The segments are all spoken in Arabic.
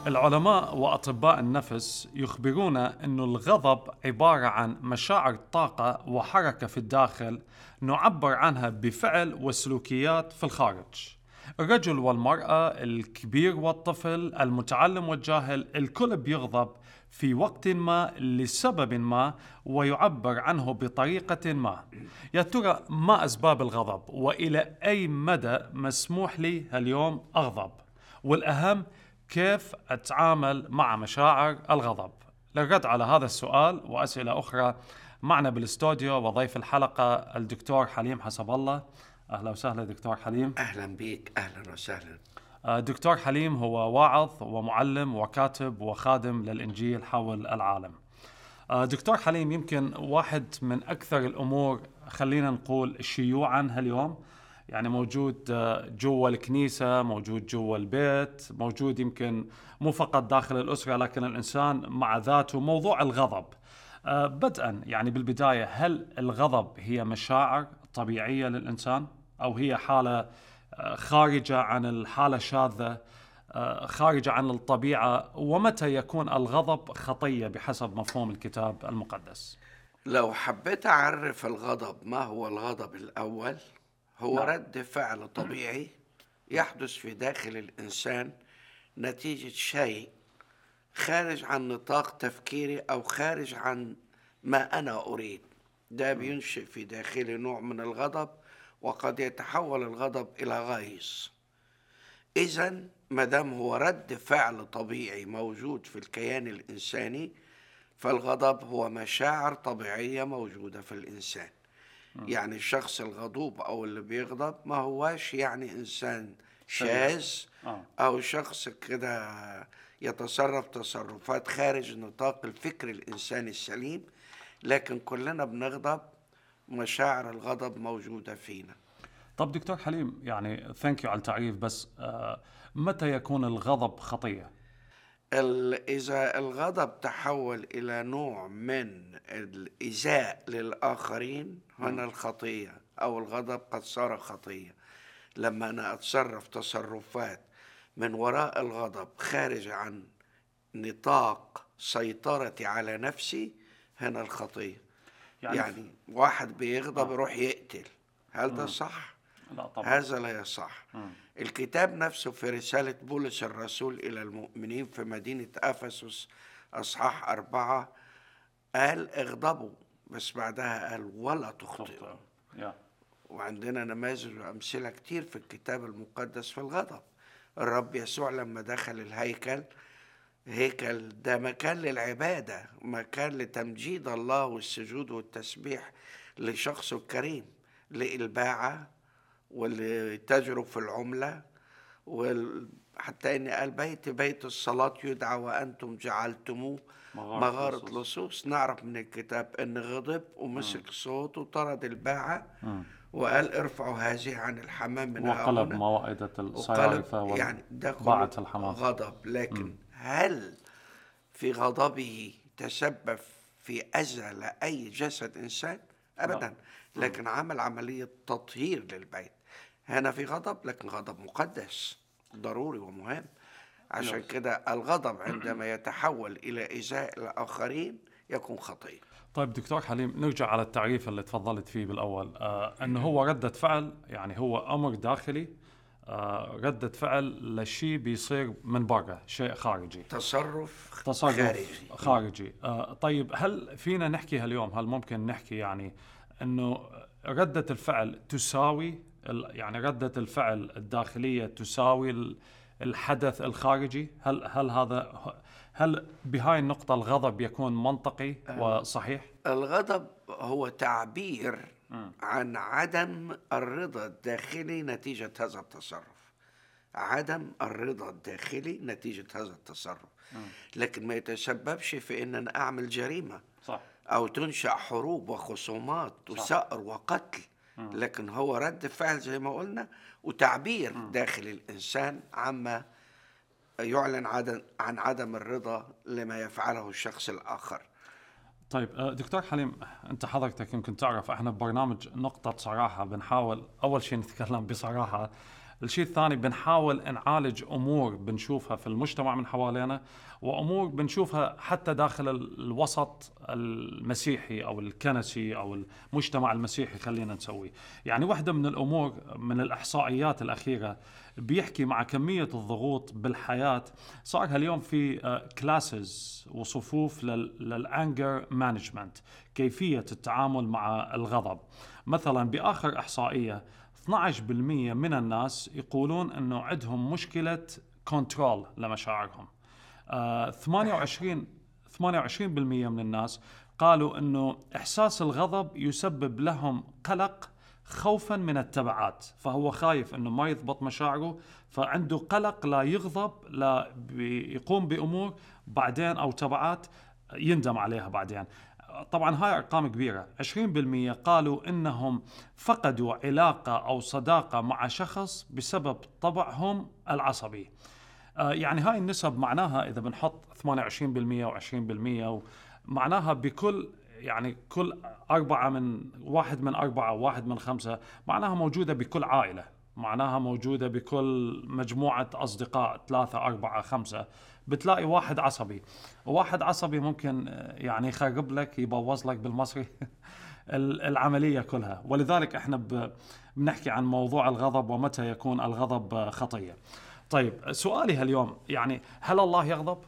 العلماء وأطباء النفس يخبرون أن الغضب عبارة عن مشاعر طاقة وحركة في الداخل نعبر عنها بفعل وسلوكيات في الخارج. الرجل والمرأة، الكبير والطفل، المتعلم والجاهل، الكل بيغضب في وقت ما لسبب ما ويعبر عنه بطريقة ما. يا ترى ما أسباب الغضب وإلى أي مدى مسموح لي اليوم أغضب؟ والأهم، كيف أتعامل مع مشاعر الغضب؟ للرد على هذا السؤال وأسئلة أخرى معنا بالاستوديو وضيف الحلقة الدكتور حليم حسب الله. أهلا وسهلا دكتور حليم. أهلا بيك، أهلا وسهلا. دكتور حليم هو واعظ ومعلم وكاتب وخادم للإنجيل حول العالم. دكتور حليم، يمكن واحد من أكثر الأمور خلينا نقول شيوعاً هاليوم، يعني موجود جوا الكنيسة، موجود جوا البيت، موجود يمكن مو فقط داخل الأسرة لكن الإنسان مع ذاته، موضوع الغضب. بدءاً يعني بالبداية، هل الغضب هي مشاعر طبيعية للإنسان أو هي حالة خارجة عن الحالة الشاذة، خارجة عن الطبيعة؟ ومتى يكون الغضب خطية بحسب مفهوم الكتاب المقدس؟ لو حبيت أعرف الغضب، ما هو الغضب الأول؟ هو نعم. رد فعل طبيعي يحدث في داخل الإنسان نتيجة شيء خارج عن نطاق تفكيري أو خارج عن ما أنا أريد. ده بينشئ في داخلي نوع من الغضب، وقد يتحول الغضب إلى غيظ. إذن مادام هو رد فعل طبيعي موجود في الكيان الإنساني، فالغضب هو مشاعر طبيعية موجودة في الإنسان. يعني الشخص الغضوب أو اللي بيغضب ما هواش يعني إنسان شاذ أو شخص كده يتصرف تصرفات خارج نطاق الفكر الإنساني السليم، لكن كلنا بنغضب، مشاعر الغضب موجودة فينا. طب دكتور حليم، يعني ثانك يو على التعريف، بس متى يكون الغضب خطية؟ إذا الغضب تحول إلى نوع من الإيذاء للآخرين، هنا الخطية أو الغضب قد صار خطية. لما أنا أتصرف تصرفات من وراء الغضب خارج عن نطاق سيطرتي على نفسي، هنا الخطية. يعني واحد بيغضب يروح يقتل، هل ده صح؟ لا طبعا. هذا لا يصح. الكتاب نفسه في رسالة بولس الرسول إلى المؤمنين في مدينة أفسس أصحاح 4 قال اغضبوا، بس بعدها قال ولا تخطئوا. وعندنا نماذج وأمثلة كتير في الكتاب المقدس في الغضب. الرب يسوع لما دخل الهيكل، هيكل ده مكان للعبادة، مكان لتمجيد الله والسجود والتسبيح لشخصه الكريم، للباعة واللي تجروا في العملة، حتى إن قال بيت الصلاة يدعى وأنتم جعلتموه مغارة لصوص. نعرف من الكتاب أن غضب ومسك صوت وطرد الباعة وقال ارفعوا هذه عن الحمام من هنا، وقلب موائدة الصيارفة يعني ده باعة الحمام. غضب. لكن هل في غضبه تسبب في أذى لأي جسد إنسان؟ أبدا. لكن عمل عملية تطهير للبيت. هنا في غضب، لكن غضب مقدس ضروري ومهم. عشان كده الغضب عندما يتحول إلى إيذاء الآخرين يكون خطية. طيب دكتور حليم، نرجع على التعريف اللي تفضلت فيه بالأول، أنه هو ردة فعل، يعني هو أمر داخلي، ردة فعل لشيء بيصير من برا، شيء خارجي، تصرف خارجي. طيب هل فينا نحكي هاليوم، هل ممكن نحكي يعني أنه ردة الفعل تساوي، يعني ردة الفعل الداخلية تساوي الحدث الخارجي؟ هل بهاي النقطة الغضب يكون منطقي وصحيح؟ الغضب هو تعبير عن عدم الرضا الداخلي نتيجة هذا التصرف. عدم الرضا الداخلي نتيجة هذا التصرف. لكن ما يتسببش في أن أنا أعمل جريمة. صح. أو تنشأ حروب وخصومات وثأر وقتل. لكن هو رد فعل زي ما قلنا، وتعبير داخل الإنسان عما يعلن عن عدم الرضا لما يفعله الشخص الآخر. طيب دكتور حليم، أنت حضرتك يمكن تعرف، احنا ببرنامج نقطة صراحة بنحاول أول شيء نتكلم بصراحة، الشيء الثاني بنحاول نعالج أمور بنشوفها في المجتمع من حوالينا، وأمور بنشوفها حتى داخل الوسط المسيحي أو الكنسي أو المجتمع المسيحي. خلينا نسوي يعني واحدة من الأمور من الإحصائيات الأخيرة بيحكي مع كمية الضغوط بالحياة، صار اليوم في كلاسز وصفوف للأنجر مانجمنت، كيفية التعامل مع الغضب. مثلا بآخر إحصائية 12% من الناس يقولون أنه عندهم مشكلة كنترول لمشاعرهم. 28% من الناس قالوا أنه إحساس الغضب يسبب لهم قلق خوفا من التبعات، فهو خايف أنه ما يضبط مشاعره، فعنده قلق لا يغضب، لا يقوم بأمور بعدين أو تبعات يندم عليها بعدين. طبعا هاي أرقام كبيرة. 20% قالوا إنهم فقدوا علاقة أو صداقة مع شخص بسبب طبعهم العصبي. يعني هاي النسب معناها إذا بنحط 28% و20%، معناها بكل يعني كل واحد من 4 وواحد من 5، معناها موجودة بكل عائلة، معناها موجودة بكل مجموعة أصدقاء 3 4 5. بتلاقي واحد عصبي، وواحد عصبي ممكن يعني يخرب لك، يبوظ لك بالمصري العملية كلها. ولذلك احنا بنحكي عن موضوع الغضب ومتى يكون الغضب خطية. طيب سؤالي هاليوم يعني هل الله يغضب؟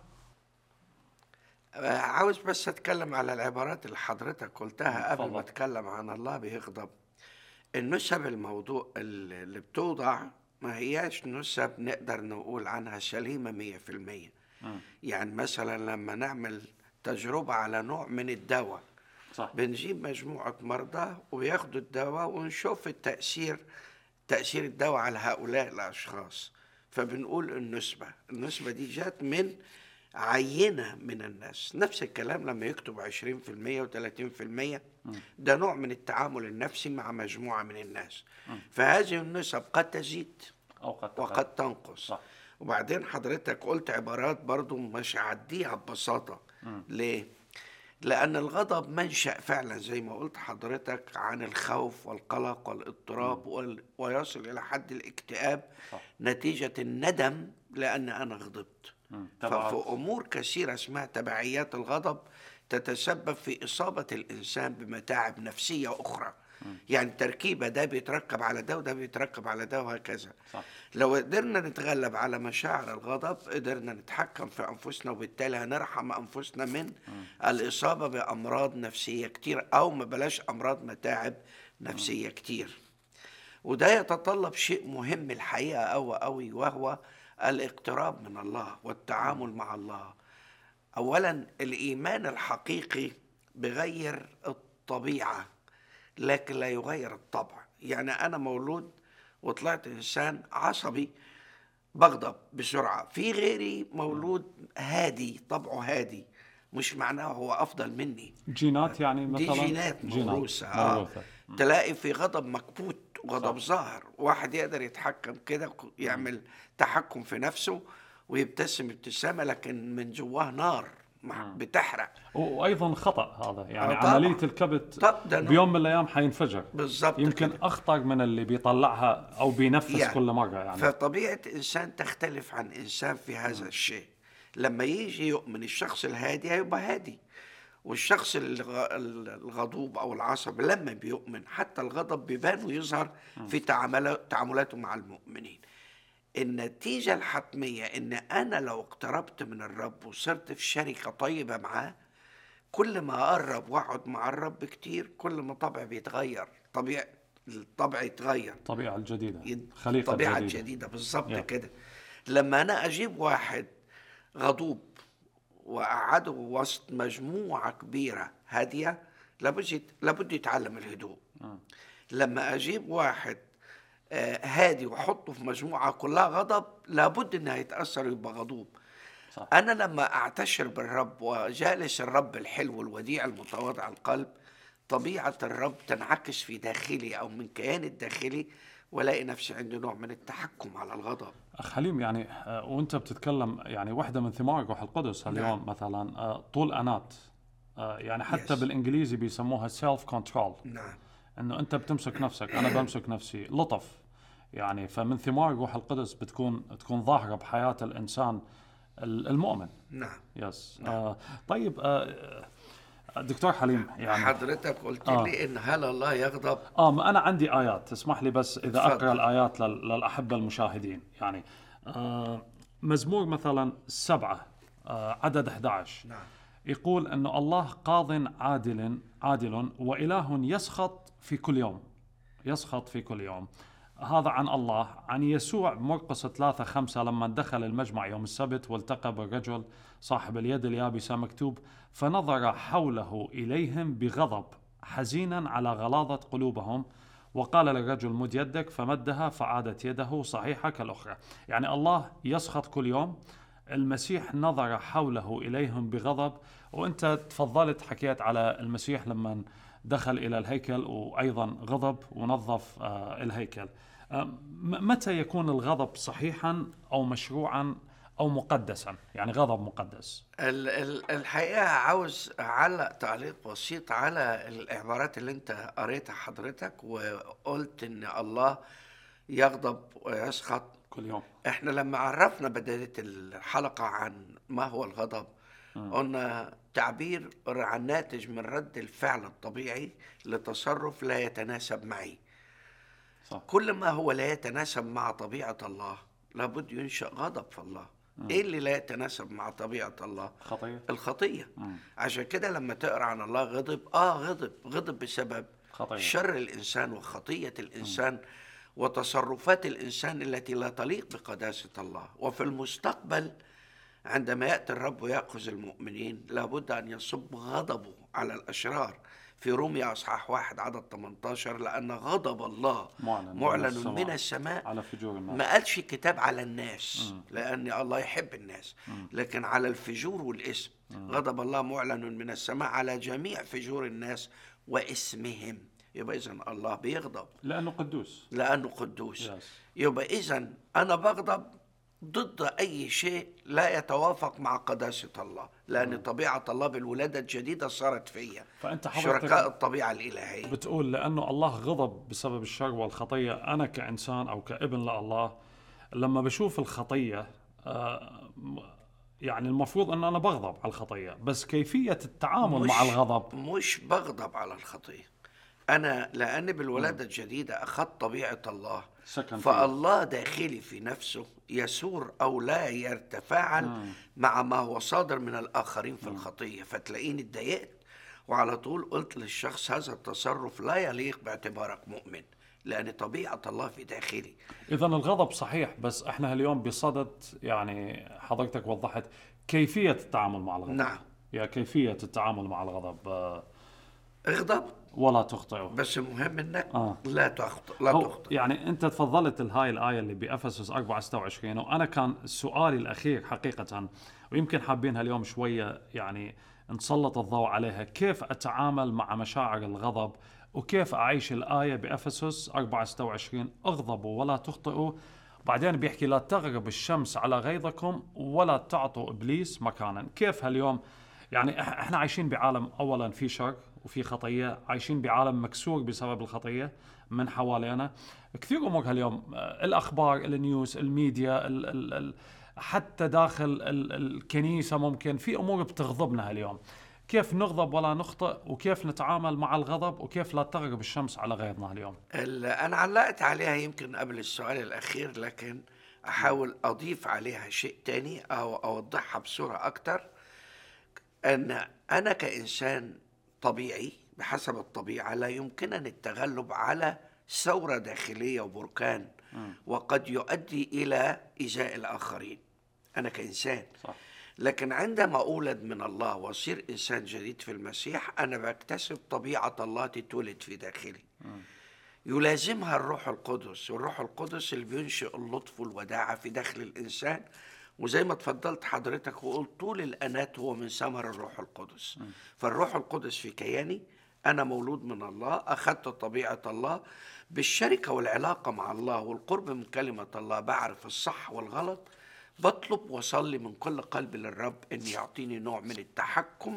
عاوز بس اتكلم على العبارات اللي حضرتك قلتها قبل ما اتفضل. اتكلم عن الله بيغضب. النسب الموضوع اللي بتوضع ما هياش نسب نقدر نقول عنها سليمة 100%. يعني مثلا لما نعمل تجربة على نوع من الدواء، صح. بنجيب مجموعة مرضى وياخدوا الدواء ونشوف تأثير الدواء على هؤلاء الأشخاص، فبنقول النسبة دي جات من عينة من الناس. نفس الكلام لما يكتب 20% و30%، ده نوع من التعامل النفسي مع مجموعة من الناس. فهذه النسب قد تزيد وقد تنقص. صح. وبعدين حضرتك قلت عبارات برضو مش هعديها ببساطة. ليه؟ لأن الغضب منشأ فعلا زي ما قلت حضرتك عن الخوف والقلق والاضطراب ويصل إلى حد الاكتئاب. صح. نتيجة الندم لأن أنا غضبت. ففي أمور كثيرة اسمها تبعيات الغضب تتسبب في إصابة الإنسان بمتاعب نفسية أخرى. يعني تركيبة ده بيتركب على ده وده بيتركب على ده وهكذا. صح. لو قدرنا نتغلب على مشاعر الغضب قدرنا نتحكم في أنفسنا، وبالتالي هنرحم أنفسنا من الإصابة بأمراض نفسية كتير، أو ما بلاش أمراض، متاعب نفسية كتير. وده يتطلب شيء مهم الحقيقة أوي، وهو الاقتراب من الله والتعامل مع الله. أولا الإيمان الحقيقي بغير الطبيعة لكن لا يغير الطبع. يعني أنا مولود وطلعت إنسان عصبي بغضب بسرعة، في غيري مولود هادي طبعه هادي، مش معناه هو أفضل مني. جينات يعني مثلا، دي جينات موروثة. تلاقي في غضب مكبوت وغضب ظاهر. واحد يقدر يتحكم كده، يعمل تحكم في نفسه ويبتسم ابتسامة، لكن من جواه نار بتحرق. وايضا خطأ هذا يعني عملية الكبت بيوم من الايام حينفجر بالضبط، يمكن كده. اخطر من اللي بيطلعها او بينفس يعني. كل مرة يعني. فطبيعة انسان تختلف عن انسان في هذا الشيء. لما يجي يؤمن الشخص الهادي هيبقى هادي، والشخص الغضوب او العصبي لما بيؤمن حتى الغضب بيبان ويظهر في تعاملاته مع المؤمنين. النتيجة الحتمية إن أنا لو اقتربت من الرب وصرت في شركة طيبة معاه، كل ما أقرب وأقعد مع الرب كتير كل ما طبعي بيتغير. الطبع يتغير، الطبيعة الجديدة، خليقة الطبيعة الجديدة بالضبط كده. لما أنا أجيب واحد غضوب وأقعده وسط مجموعة كبيرة هادية، لابد يتعلم الهدوء. لما أجيب واحد هادي وحطه في مجموعة كلها غضب، لابد انه يتأثر ويبقى غضوب. صح. انا لما اعتشر بالرب وجالس الرب الحلو الوديع المتواضع القلب، طبيعة الرب تنعكس في داخلي او من كياني الداخلي، ولاقي نفسي عنده نوع من التحكم على الغضب. أخ حليم يعني وانت بتتكلم يعني واحدة من ثمار الروح القدس اليوم مثلا طول أنات، يعني حتى بالإنجليزي بيسموها self control. نعم. انه انت بتمسك نفسك، انا بمسك نفسي، لطف. يعني فمن ثمار الروح القدس تكون ظاهرة بحياة الإنسان المؤمن. نعم. يس. طيب، دكتور حليم، يعني حضرتك قلت لي إن هل الله يغضب؟ ما أنا عندي آيات، تسمح لي بس إذا اتفضل. أقرأ الآيات للأحبة المشاهدين. يعني مزمور مثلا 7 عدد 11. نعم. يقول أنه الله قاض عادل وإله يسخط في كل يوم. يسخط في كل يوم. هذا عن الله. عن يسوع مرقس 3:5 لما دخل المجمع يوم السبت والتقى بالرجل صاحب اليد اليابسة، مكتوب: فنظر حوله إليهم بغضب حزينا على غلاظة قلوبهم، وقال للرجل: مد يدك، فمدها فعادت يده صحيحة كالأخرى. يعني الله يسخط كل يوم. المسيح نظر حوله إليهم بغضب. وأنت تفضلت حكيت على المسيح لما دخل إلى الهيكل وأيضا غضب ونظف الهيكل. متى يكون الغضب صحيحا أو مشروعا أو مقدسا؟ يعني غضب مقدس. الحقيقة عاوز أعلق تعليق بسيط على العبارات اللي أنت قريتها حضرتك، وقلت إن الله يغضب ويسخط كل يوم. إحنا لما عرفنا بداية الحلقة عن ما هو الغضب، قلنا تعبير عن ناتج من رد الفعل الطبيعي لتصرف لا يتناسب معي. صح. كل ما هو لا يتناسب مع طبيعة الله لابد ينشأ غضب في الله. ايه اللي لا يتناسب مع طبيعة الله؟ الخطية. عشان كده لما تقرأ عن الله غضب بسبب خطية. شر الإنسان وخطية الإنسان وتصرفات الإنسان التي لا تليق بقداسة الله. وفي المستقبل عندما يأتي الرب ويأخذ المؤمنين لابد أن يصب غضبه على الأشرار. في روميا أصحاح 1 عدد 18: لأن غضب الله معلن من السماء على فجور الناس. ما قالش كتاب على الناس لأن الله يحب الناس، لكن على الفجور والاسم. غضب الله معلن من السماء على جميع فجور الناس واسمهم. يبقى إذن الله بيغضب لأنه قدوس. يبقى إذن أنا بغضب ضد أي شيء لا يتوافق مع قداسة الله، لأن طبيعة الله بالولادة الجديدة صارت فيا. فأنت شركاء الطبيعة الإلهية. بتقول لأنه الله غضب بسبب الشر والخطية، أنا كإنسان أو كابن لله لما بشوف الخطية يعني المفروض أن أنا بغضب على الخطية، بس كيفية التعامل مع الغضب. مش بغضب على الخطية أنا، لأن بالولادة الجديدة أخذت طبيعة الله، فالله داخلي في نفسه يسور أو لا يتفاعل مع ما هو صادر من الآخرين في الخطية. فتلاقيني اتضايقت وعلى طول قلت للشخص: هذا التصرف لا يليق باعتبارك مؤمن، لأن طبيعة الله في داخلي. إذن الغضب صحيح، بس إحنا اليوم بصدد يعني حضرتك وضحت كيفية التعامل مع الغضب. نعم. يا كيفية التعامل مع الغضب. اغضب ولا تخطئ، بس المهم انك لا تخطئ. يعني انت تفضلت هاي الآية اللي بأفسس 4:26، وانا كان سؤالي الأخير حقيقة، ويمكن حابينها اليوم شوية يعني نسلط الضوء عليها: كيف أتعامل مع مشاعر الغضب، وكيف أعيش الآية بأفسس 4:26: اغضبوا ولا تخطئوا. بعدين بيحكي: لا تغرب الشمس على غيظكم ولا تعطوا إبليس مكانا. كيف هاليوم يعني احنا عايشين بعالم أولا في شر وفي خطية، عايشين بعالم مكسور بسبب الخطية من حوالينا. كثير أمور هاليوم، الأخبار، النيوز، الميديا، حتى داخل الكنيسة ممكن في أمور بتغضبنا هاليوم. كيف نغضب ولا نخطئ، وكيف نتعامل مع الغضب، وكيف لا تغرب الشمس على غيظنا اليوم؟ أنا علقت عليها يمكن قبل السؤال الأخير، لكن أحاول أضيف عليها شيء تاني أو أوضحها بصورة أكتر. أن أنا كإنسان طبيعي بحسب الطبيعة لا يمكنني التغلب على ثورة داخلية وبركان وقد يؤدي إلى إيذاء الآخرين، أنا كإنسان. صح. لكن عندما أولد من الله وأصير إنسان جديد في المسيح، أنا بكتسب طبيعة الله تتولد في داخلي. يلازمها الروح القدس، والروح القدس اللي بينشئ اللطف والوداعة في داخل الإنسان. وزي ما تفضلت حضرتك وقلت طول الأنات هو من ثمر الروح القدس. فالروح القدس في كياني، أنا مولود من الله، أخذت طبيعة الله بالشركة والعلاقة مع الله والقرب من كلمة الله. بعرف الصح والغلط، بطلب وصلي من كل قلب للرب أن يعطيني نوع من التحكم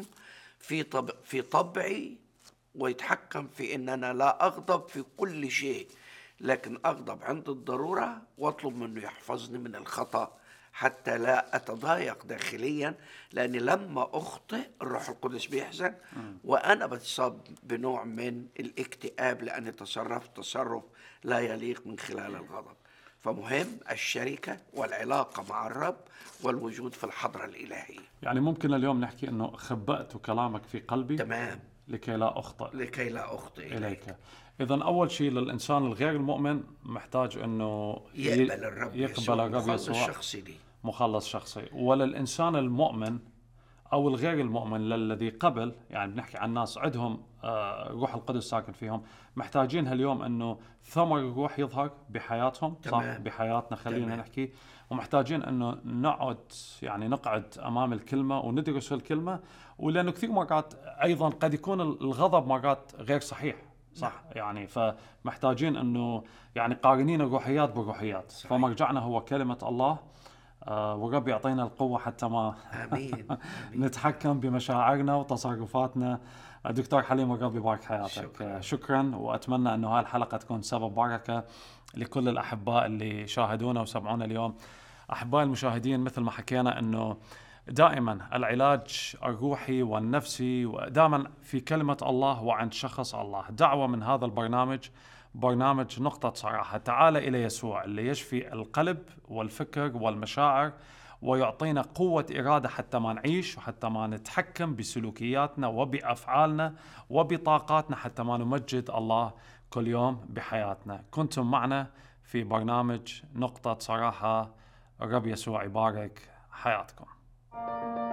في طبعي، ويتحكم في أن أنا لا أغضب في كل شيء، لكن أغضب عند الضرورة وأطلب منه يحفظني من الخطأ حتى لا أتضايق داخليا، لأن لما أخطئ الروح القدس بيحزن وأنا بتصاب بنوع من الاكتئاب لأني تصرفت تصرف لا يليق من خلال الغضب. فمهم الشركة والعلاقة مع الرب والوجود في الحضرة الإلهية. يعني ممكن اليوم نحكي أنه خبأت كلامك في قلبي تمام، لكي لا أخطئ لكي لا أخطئ إليك. إذن أول شيء للإنسان الغير المؤمن محتاج أنه يقبل الرب يقبل الرب مخلص يسوع شخصي لي. مخلص شخصي. وللإنسان المؤمن أو الغير المؤمن للذي قبل، يعني بنحكي عن ناس عندهم روح القدس ساكن فيهم، محتاجين هاليوم أنه ثمر الروح يظهر بحياتهم. صح، بحياتنا خلينا نحكي. ومحتاجين أنه نقعد أمام الكلمة وندرس الكلمة، ولأنه كثير مرات أيضا قد يكون الغضب مرات غير صحيح. صح. يعني فمحتاجين أنه قارنين الروحيات بالروحيات. فمرجعنا هو كلمة الله، والرب يعطينا القوة حتى ما آمين. نتحكم بمشاعرنا وتصرفاتنا. دكتور حليم، الرب يبارك حياتك. شكرا. وأتمنى أنه هاي الحلقة تكون سبب بركة لكل الأحباء اللي شاهدونا وسمعونا اليوم. أحباء المشاهدين، مثل ما حكينا أنه دائما العلاج الروحي والنفسي ودائما في كلمة الله وعند شخص الله. دعوة من هذا برنامج نقطة صراحة. تعال إلى يسوع اللي يشفي القلب والفكر والمشاعر ويعطينا قوة إرادة حتى ما نعيش وحتى ما نتحكم بسلوكياتنا وبأفعالنا وبطاقاتنا حتى ما نمجد الله كل يوم بحياتنا. كنتم معنا في برنامج نقطة صراحة. الرب يسوع يبارك حياتكم.